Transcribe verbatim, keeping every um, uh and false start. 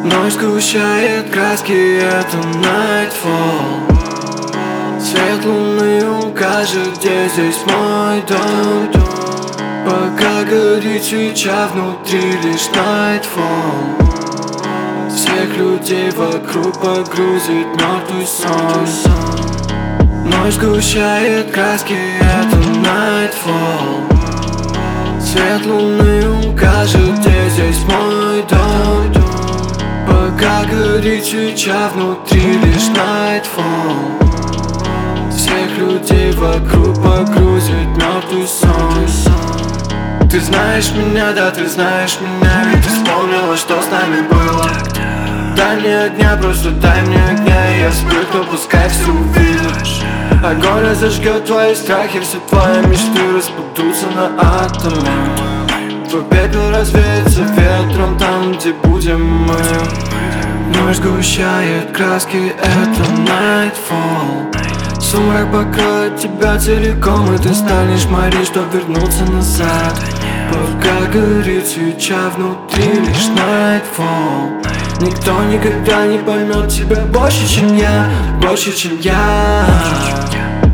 Ночь сгущает краски, это Nightfall. Свет луны укажет, где здесь мой дом. Пока горит свеча, внутри лишь Nightfall. Всех людей вокруг погрузит мертвый сон. Ночь сгущает краски, это Nightfall. Свет луны укажет, где здесь мой дом. Пока горит свеча, внутри лишь Nightfall. Всех людей вокруг погрузит мертвый сон. Ты знаешь меня, да, ты знаешь меня, ведь ты вспомнила, что с нами было. Дай мне огня, просто дай мне огня, и я вспыхну, пускай все увидят. Огонь разожгет твои страхи, все твои мечты распадутся на атомы. Твой пепел развеется ветром там, где будем мы. Ночь сгущает краски, это Nightfall. Сумрак покроет тебя целиком, и ты станешь молить, чтоб вернуться назад. Пока горит свеча, внутри лишь Nightfall. Никто никогда не поймет тебя больше, чем я, больше, чем я.